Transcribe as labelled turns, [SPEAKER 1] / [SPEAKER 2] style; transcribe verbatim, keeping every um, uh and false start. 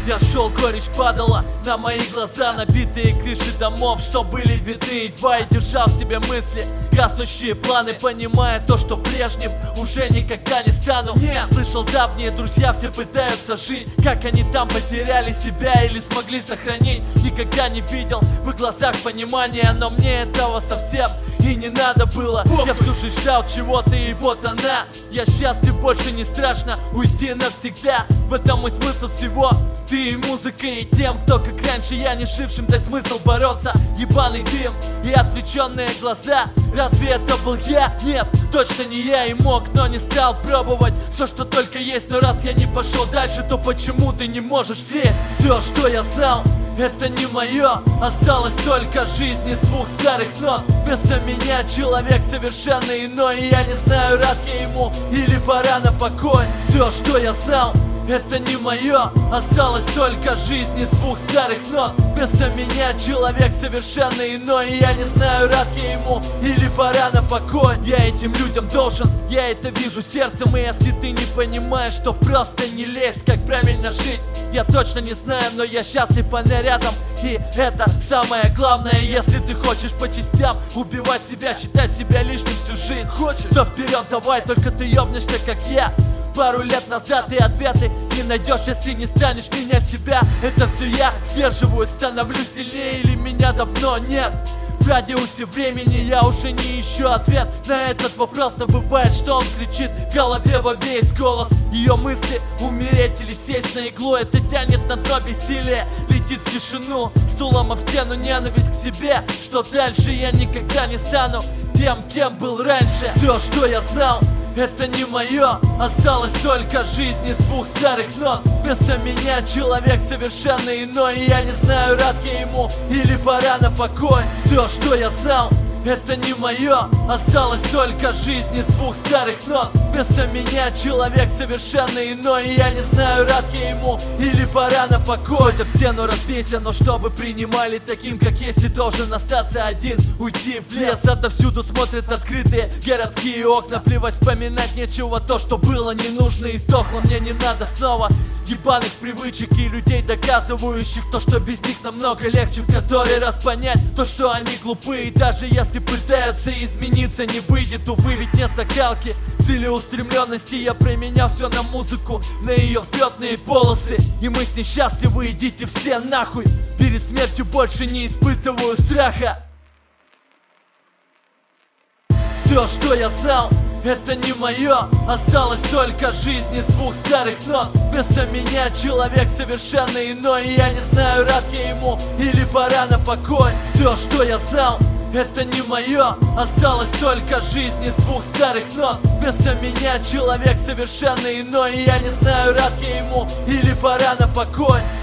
[SPEAKER 1] Я шел, горечь падала на мои глаза, набитые крыши домов, что были видны. Едва я держал в себе мысли, гаснущие планы, понимая то, что прежним уже никогда не стану. Я слышал, давние друзья все пытаются жить, как они там потеряли себя или смогли сохранить. Никогда не видел в их глазах понимания, но мне этого совсем и не надо было. Я всю жизнь ждал чего-то, и вот она. Я счастлив, больше не страшно уйти навсегда. В этом мой смысл всего. Ты и музыка, и тем, кто как раньше я не жившим дать смысл бороться. Ебаный дым и отвлеченные глаза. Разве это был я? Нет, точно не я, и мог, но не стал пробовать все, что только есть. Но раз я не пошел дальше, то почему ты не можешь слезть? Все, что я знал, это не мое. Осталась только жизнь из двух старых нот. Вместо меня человек совершенно иной, и я не знаю, рад я ему или пора на покой. Все, что я знал, это не мое. Осталась только жизнь из двух старых нот. Вместо меня человек совершенно иной, и я не знаю, рад я ему или пора на покой. Я этим людям должен, я это вижу сердцем. И если ты не понимаешь, то просто не лезь, как правильно жить я точно не знаю, но я счастлив, она рядом. И это самое главное. Если ты хочешь по частям убивать себя, считать себя лишним всю жизнь, хочешь, то вперед давай, только ты ёбнешься, как я. Пару лет назад, и ответы не найдешь, если не станешь менять себя. Это все я сдерживаюсь, становлюсь сильнее, или меня давно нет в радиусе времени. Я уже не ищу ответ на этот вопрос, но бывает, что он кричит в голове во весь голос. Ее мысли умереть или сесть на иглу, это тянет на дно бессилие, летит в тишину, стулом об стену, ненависть к себе. Что дальше? Я никогда не стану тем, кем был раньше. Все, что я знал, это не мое. Осталась только жизнь из двух старых нот. Вместо меня человек совершенно иной, и я не знаю, рад я ему или пора на покой. Все, что я знал, это не мое. Осталась только жизнь из двух старых нот. Вместо меня человек совершенно иной, и я не знаю, рад я ему или пора на покой. Хоть об стену разбейся, но чтобы принимали таким, как есть, ты должен остаться один, уйти в лес. Отовсюду смотрят открытые городские окна. Плевать, вспоминать нечего, то, что было не нужно и сдохло. Мне не надо снова ебаных привычек и людей, доказывающих то, что без них намного легче. В который раз понять то, что они глупые, и даже если пытаются измениться, не выйдет, увы, ведь нет закалки, целеустремленности. Я променял все на музыку, на ее взлетные полосы, и мы с ней счастливы, идите все нахуй. Перед смертью больше не испытываю страха. Все, что я знал, это не мое. Осталась только жизнь из двух старых нот. Вместо меня человек совершенно иной, и я не знаю, рад я ему или пора на покой. Все, что я знал, это не мое. Осталась только жизнь из двух старых нот. Вместо меня человек совершенно иной, и я не знаю, рад я ему или пора на покой.